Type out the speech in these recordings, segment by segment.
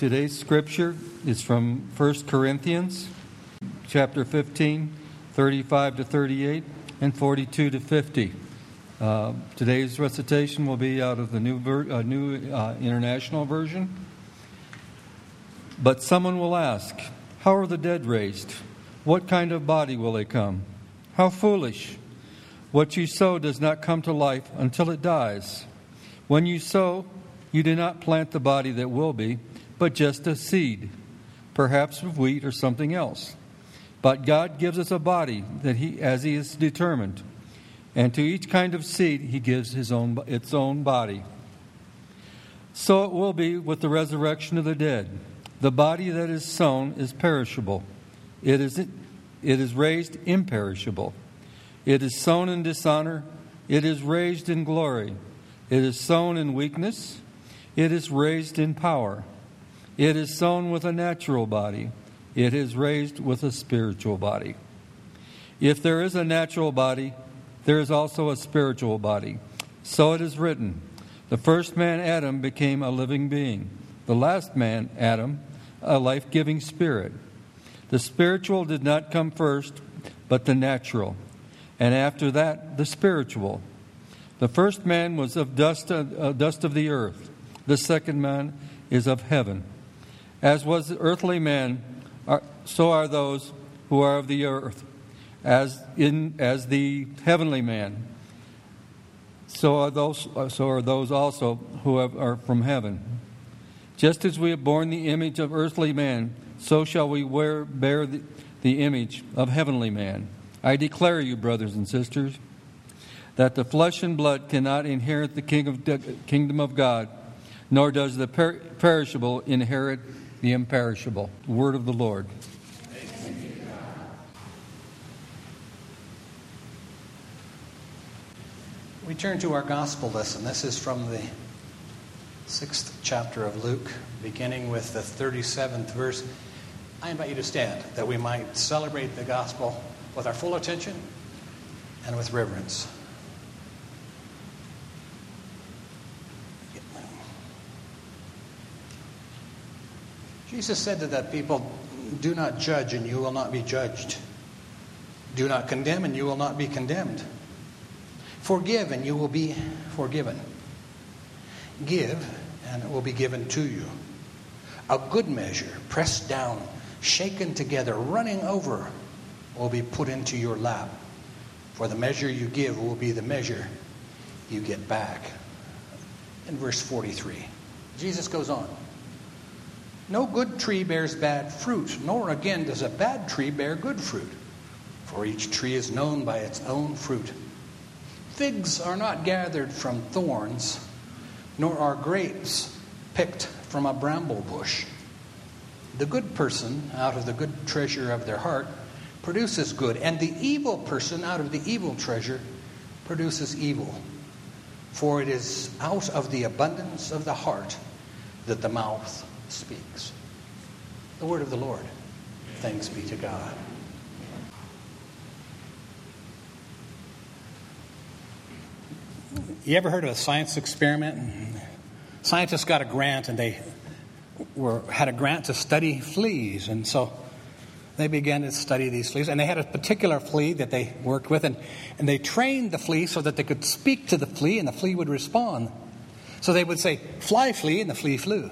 Today's scripture is from 1 Corinthians chapter 15, 35 to 38, and 42 to 50. Today's recitation will be out of the New International Version. But someone will ask, how are the dead raised? What kind of body will they come? How foolish! What you sow does not come to life until it dies. When you sow, you do not plant the body that will be, but just a seed, perhaps of wheat or something else. But God gives us a body that as He has determined, and to each kind of seed He gives its own body. So it will be with the resurrection of the dead. The body that is sown is perishable. It is raised imperishable. It is sown in dishonor. It is raised in glory. It is sown in weakness. It is raised in power. It is sown with a natural body. It is raised with a spiritual body. If there is a natural body, there is also a spiritual body. So it is written, the first man, Adam, became a living being. The last man, Adam, a life-giving spirit. The spiritual did not come first, but the natural. And after that, the spiritual. The first man was of dust of the earth. The second man is of heaven. As was the earthly man, so are those who are of the earth. As the heavenly man, so are those also who are from heaven. Just as we have borne the image of earthly man, so shall we bear the image of heavenly man. I declare you, brothers and sisters, that the flesh and blood cannot inherit the kingdom of God, nor does the perishable inherit the imperishable. Word of the Lord. We turn to our gospel lesson. This is from the 6th chapter of Luke, beginning with the 37th verse. I invite you to stand that we might celebrate the gospel with our full attention and with reverence. Jesus said to that people, do not judge and you will not be judged. Do not condemn and you will not be condemned. Forgive and you will be forgiven. Give and it will be given to you. A good measure, pressed down, shaken together, running over, will be put into your lap. For the measure you give will be the measure you get back. In verse 43, Jesus goes on. No good tree bears bad fruit, nor again does a bad tree bear good fruit. For each tree is known by its own fruit. Figs are not gathered from thorns, nor are grapes picked from a bramble bush. The good person out of the good treasure of their heart produces good, and the evil person out of the evil treasure produces evil. For it is out of the abundance of the heart that the mouth speaks. The word of the Lord. Thanks be to God. You ever heard of a science experiment? Scientists got a grant and they had a grant to study fleas, and so they began to study these fleas, and they had a particular flea that they worked with, and they trained the flea so that they could speak to the flea and the flea would respond. So they would say, fly flea, and the flea flew.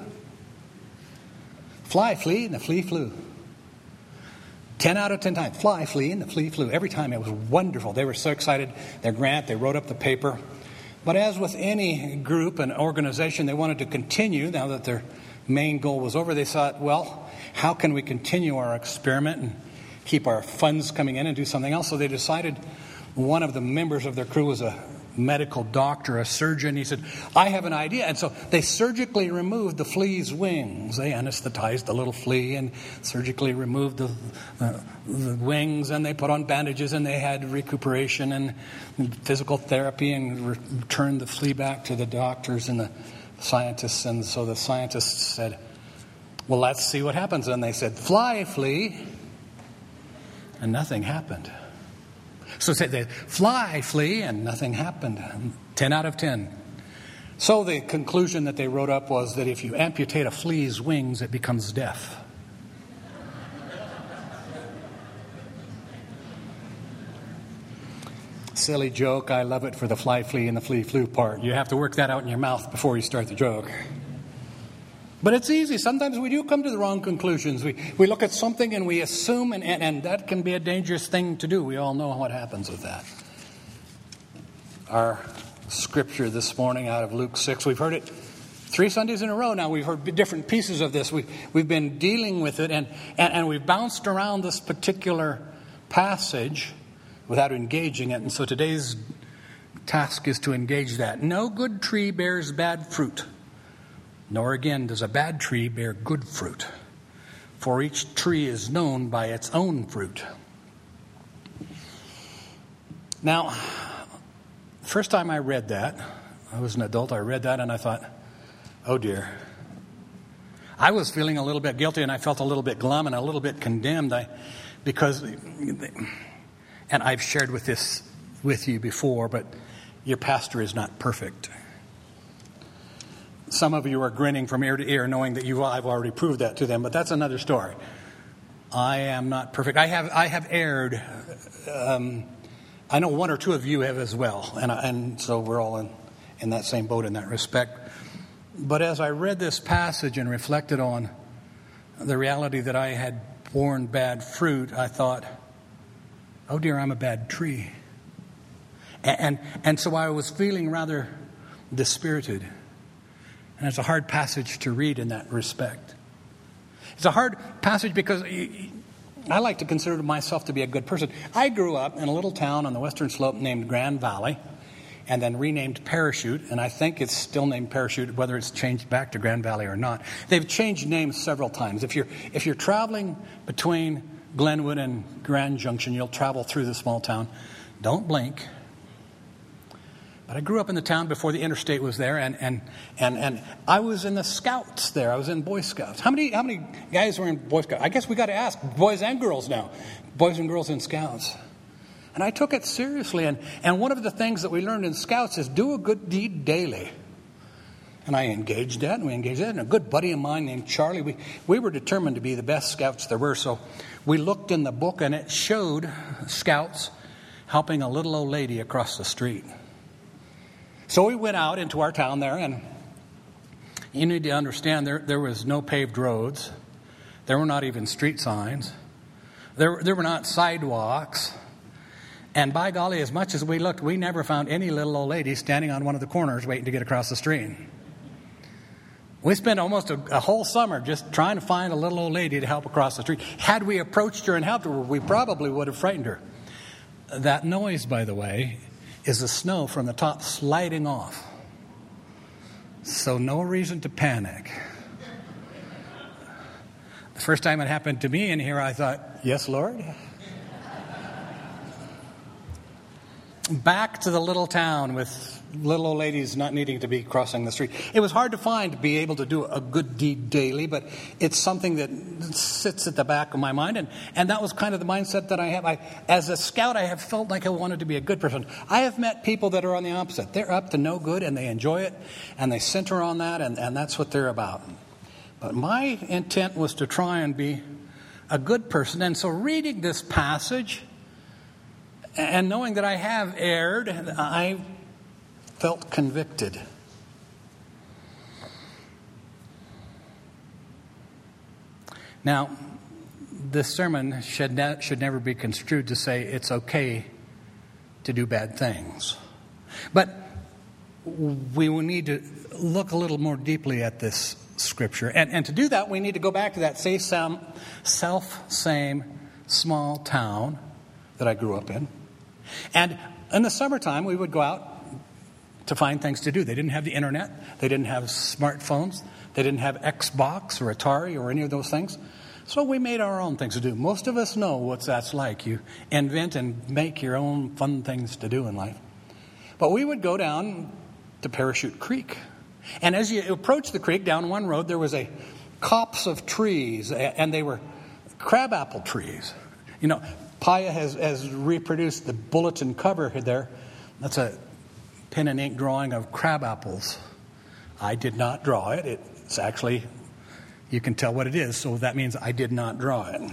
Fly flea, and the flea flew. 10 out of 10 times, fly flea, and the flea flew. Every time. It was wonderful. They were so excited. Their grant, they wrote up the paper. But as with any group and organization, they wanted to continue. Now that their main goal was over, they thought, well, how can we continue our experiment and keep our funds coming in and do something else? So they decided, one of the members of their crew was a medical doctor, a surgeon. He said, I have an idea. And so they surgically removed the flea's wings. They anesthetized the little flea and surgically removed the wings, and they put on bandages, and they had recuperation and physical therapy and returned the flea back to the doctors and the scientists. And so the scientists said, well, let's see what happens. And they said, fly, flea. And nothing happened. So they fly, flea, and nothing happened. 10 out of 10. So the conclusion that they wrote up was that if you amputate a flea's wings, it becomes deaf. Silly joke. I love it for the fly flea and the flea flew part. You have to work that out in your mouth before you start the joke. But it's easy. Sometimes we do come to the wrong conclusions. We look at something and we assume, and that can be a dangerous thing to do. We all know what happens with that. Our scripture this morning out of Luke 6, we've heard it 3 Sundays in a row now. We've heard different pieces of this. We've been dealing with it, and we've bounced around this particular passage without engaging it. And so today's task is to engage that. No good tree bears bad fruit, nor again does a bad tree bear good fruit. For each tree is known by its own fruit. Now, first time I read that, I was an adult, I read that and I thought, oh dear. I was feeling a little bit guilty and I felt a little bit glum and a little bit condemned because, and I've shared this with you before, but your pastor is not perfect. Some of you are grinning from ear to ear knowing that I've already proved that to them, but that's another story. I am not perfect. I have erred. I know 1 or 2 of you have as well, and so we're all in that same boat in that respect. But as I read this passage and reflected on the reality that I had borne bad fruit, I thought, oh dear, I'm a bad tree. And so I was feeling rather dispirited. And it's a hard passage to read in that respect. It's a hard passage because I like to consider myself to be a good person. I grew up in a little town on the western slope named Grand Valley and then renamed Parachute, and I think it's still named Parachute, whether it's changed back to Grand Valley or not. They've changed names several times. If you're traveling between Glenwood and Grand Junction, you'll travel through the small town. Don't blink. But I grew up in the town before the interstate was there, and I was in the Scouts there. I was in Boy Scouts. How many guys were in Boy Scouts? I guess we got to ask boys and girls now. Boys and girls in Scouts. And I took it seriously. And one of the things that we learned in Scouts is do a good deed daily. And I engaged that, and we engaged that. And a good buddy of mine named Charlie, we were determined to be the best Scouts there were. So we looked in the book, and it showed Scouts helping a little old lady across the street. So we went out into our town there, and you need to understand there was no paved roads. There were not even street signs. There were not sidewalks. And by golly, as much as we looked, we never found any little old lady standing on one of the corners waiting to get across the street. We spent almost a whole summer just trying to find a little old lady to help across the street. Had we approached her and helped her, we probably would have frightened her. That noise, by the way, is the snow from the top sliding off. So no reason to panic. The first time it happened to me in here, I thought, yes, Lord? Back to the little town with little old ladies not needing to be crossing the street. It was hard to be able to do a good deed daily, but it's something that sits at the back of my mind. And that was kind of the mindset that I have. As a scout, I have felt like I wanted to be a good person. I have met people that are on the opposite. They're up to no good, and they enjoy it, and they center on that, and that's what they're about. But my intent was to try and be a good person. And so reading this passage and knowing that I have erred, I felt convicted. Now, this sermon should never be construed to say it's okay to do bad things. But we will need to look a little more deeply at this scripture. And to do that, we need to go back to that same small town that I grew up in. And in the summertime, we would go out to find things to do. They didn't have the internet. They didn't have smartphones. They didn't have Xbox or Atari or any of those things. So we made our own things to do. Most of us know what that's like. You invent and make your own fun things to do in life. But we would go down to Parachute Creek. And as you approach the creek, down one road, there was a copse of trees, and they were crabapple trees. You know, Paya has reproduced the bulletin cover there. That's a pen and ink drawing of crab apples I did not draw it. It's actually, you can tell what it is, so that means I did not draw it.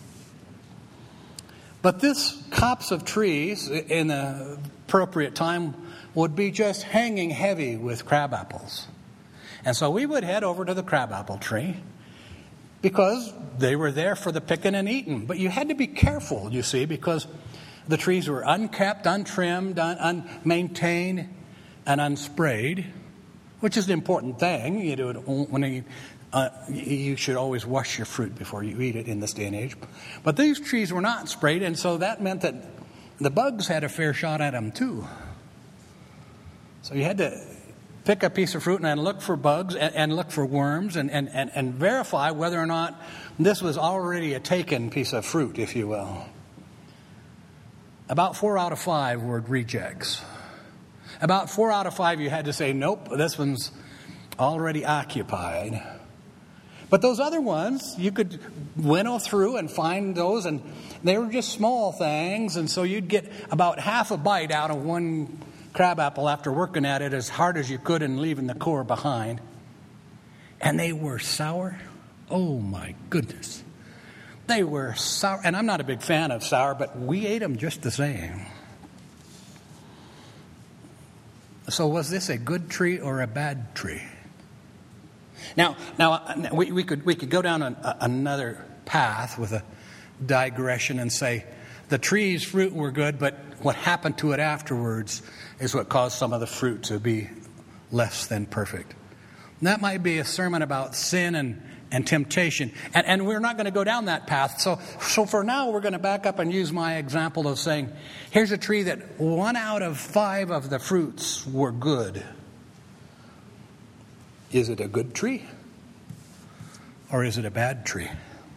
But this copse of trees in the appropriate time would be just hanging heavy with crabapples. And so we would head over to the crabapple tree because they were there for the picking and eating. But you had to be careful, you see, because the trees were unkept, untrimmed, unmaintained, and unsprayed, which is an important thing. You do it when you should always wash your fruit before you eat it in this day and age. But these trees were not sprayed, and so that meant that the bugs had a fair shot at them too. So you had to pick a piece of fruit and look for bugs and look for worms and verify whether or not this was already a taken piece of fruit, if you will. About 4 out of 5 were rejects. About 4 out of 5 you had to say, nope, this one's already occupied. But those other ones, you could winnow through and find those, and they were just small things, and so you'd get about half a bite out of one crabapple after working at it as hard as you could and leaving the core behind. And they were sour. Oh, my goodness. They were sour. And I'm not a big fan of sour, but we ate them just the same. So was this a good tree or a bad tree? Now we could go down another path with a digression and say the tree's fruit were good, but what happened to it afterwards is what caused some of the fruit to be less than perfect. And that might be a sermon about sin and temptation. And we're not going to go down that path. So for now, we're going to back up and use my example of saying, here's a tree that 1 out of 5 of the fruits were good. Is it a good tree? Or is it a bad tree?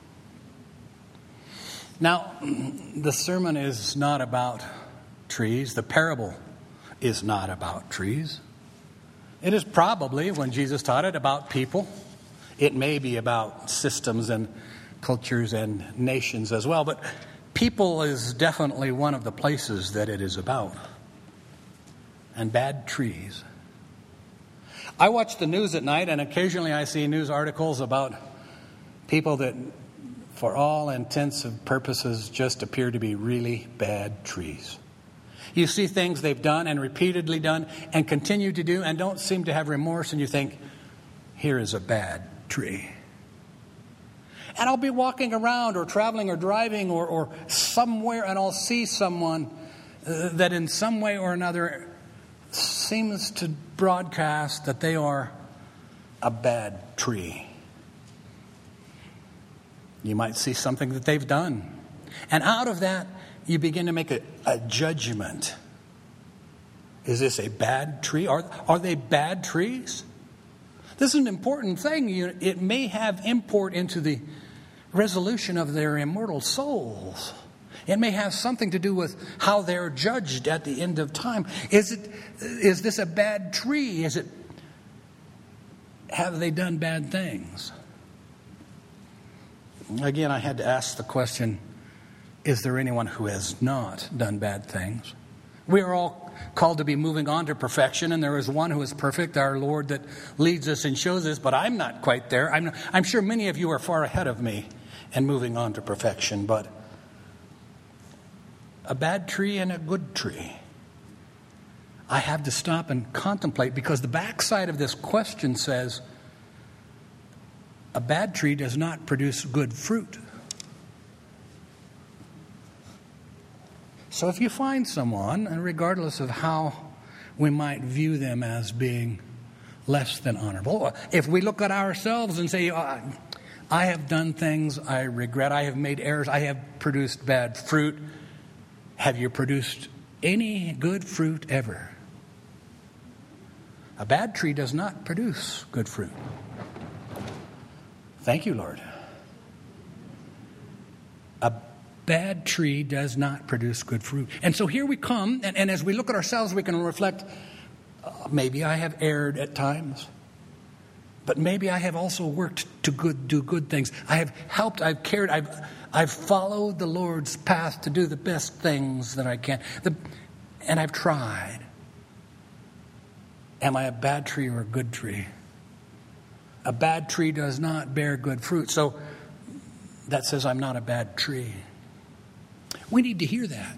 Now, the sermon is not about trees. The parable is not about trees. It is probably, when Jesus taught it, about people. It may be about systems and cultures and nations as well, but people is definitely one of the places that it is about. And bad trees. I watch the news at night, and occasionally I see news articles about people that, for all intents and purposes, just appear to be really bad trees. You see things they've done and repeatedly done and continue to do and don't seem to have remorse, and you think, here is a bad tree. And I'll be walking around or traveling or driving or somewhere, and I'll see someone that in some way or another seems to broadcast that they are a bad tree. You might see something that they've done. And out of that, you begin to make a judgment. Is this a bad tree? Are they bad trees? This is an important thing. It may have import into the resolution of their immortal souls. It may have something to do with how they're judged at the end of time. Is this a bad tree? Have they done bad things? Again, I had to ask the question, is there anyone who has not done bad things? We are all called to be moving on to perfection, and there is one who is perfect, our Lord, that leads us and shows us, but I'm not quite there. I'm sure many of you are far ahead of me in moving on to perfection, but a bad tree and a good tree. I have to stop and contemplate, because the backside of this question says, a bad tree does not produce good fruit. So if you find someone, and regardless of how we might view them as being less than honorable, if we look at ourselves and say, I have done things I regret, I have made errors, I have produced bad fruit, have you produced any good fruit ever? A bad tree does not produce good fruit. Thank you, Lord. A bad tree does not produce good fruit. And so here we come, and as we look at ourselves, we can reflect, maybe I have erred at times, but maybe I have also worked to do good things. I have helped, I've cared, I've followed the Lord's path to do the best things that I can. And I've tried. Am I a bad tree or a good tree? A bad tree does not bear good fruit. So that says I'm not a bad tree. We need to hear that.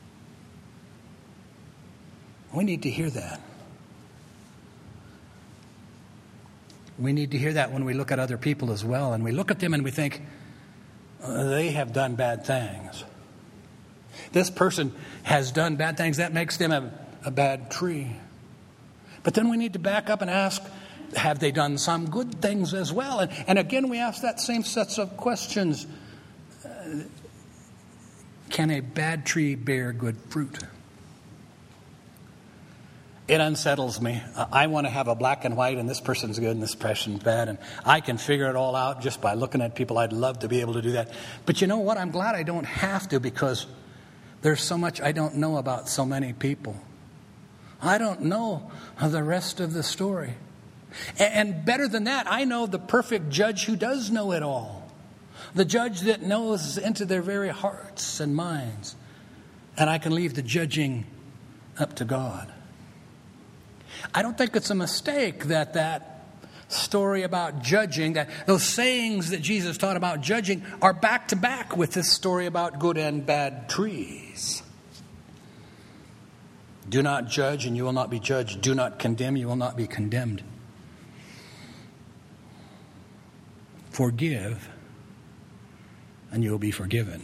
We need to hear that. We need to hear that when we look at other people as well. And we look at them and we think, they have done bad things. This person has done bad things. That makes them a bad tree. But then we need to back up and ask, have they done some good things as well? And again, we ask that same sets of questions. Can a bad tree bear good fruit? It unsettles me. I want to have a black and white, and this person's good and this person's bad, and I can figure it all out just by looking at people. I'd love to be able to do that. But you know what? I'm glad I don't have to, because there's so much I don't know about so many people. I don't know the rest of the story. And better than that, I know the perfect judge who does know it all. The judge that knows into their very hearts and minds. And I can leave the judging up to God. I don't think it's a mistake that story about judging, that those sayings that Jesus taught about judging are back to back with this story about good and bad trees. Do not judge and you will not be judged. Do not condemn, you will not be condemned. Forgive and you will be forgiven.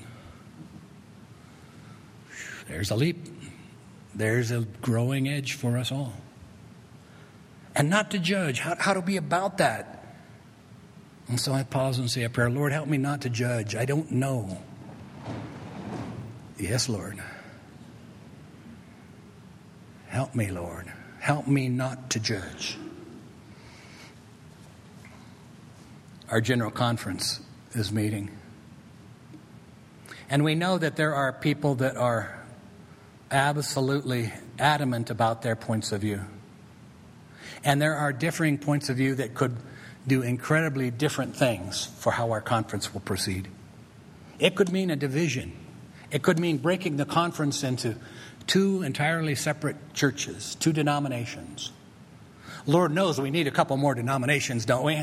There's a leap. There's a growing edge for us all. And not to judge, how to be about that. And so I pause and say a prayer. Lord, help me not to judge. I don't know. Yes, Lord. Help me, Lord. Help me not to judge. Our general conference is meeting. And we know that there are people that are absolutely adamant about their points of view. And there are differing points of view that could do incredibly different things for how our conference will proceed. It could mean a division. It could mean breaking the conference into two entirely separate churches, two denominations. Lord knows we need a couple more denominations, don't we?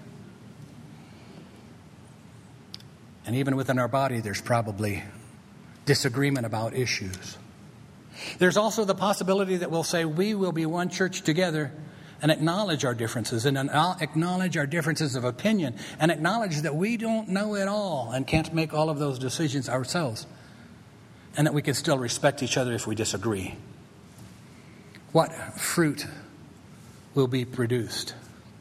And even within our body, there's probably disagreement about issues. There's also the possibility that we'll say we will be one church together and acknowledge our differences and acknowledge our differences of opinion and acknowledge that we don't know it all and can't make all of those decisions ourselves, and that we can still respect each other if we disagree. What fruit will be produced?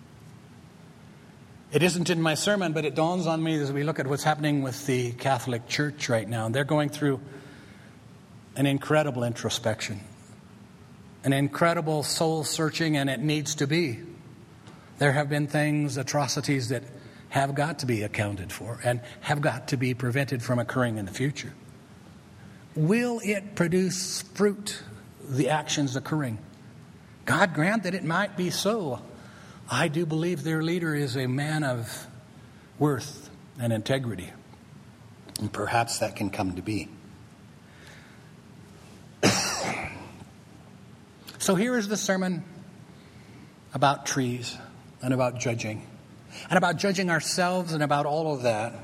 It isn't in my sermon, but it dawns on me as we look at what's happening with the Catholic Church right now. They're going through an incredible introspection, an incredible soul searching, and it needs to be. There have been things, atrocities that have got to be accounted for and have got to be prevented from occurring in the future. Will it produce fruit, the actions occurring? God grant that it might be so. I do believe their leader is a man of worth and integrity. And perhaps that can come to be. So here is the sermon about trees and about judging. And about judging ourselves and about all of that.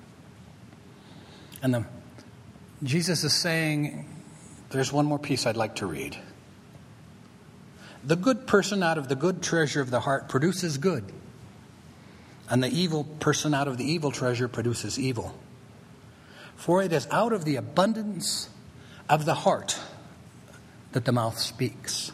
And Jesus is saying, there's one more piece I'd like to read. The good person out of the good treasure of the heart produces good. And the evil person out of the evil treasure produces evil. For it is out of the abundance of the heart that the mouth speaks.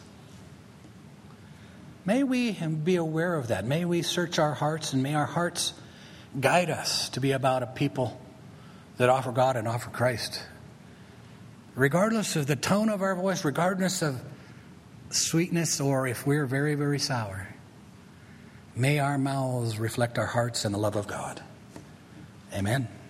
May we be aware of that. May we search our hearts, and may our hearts guide us to be about a people that offer God and offer Christ. Regardless of the tone of our voice, regardless of sweetness, or if we're very, very sour, may our mouths reflect our hearts and the love of God. Amen.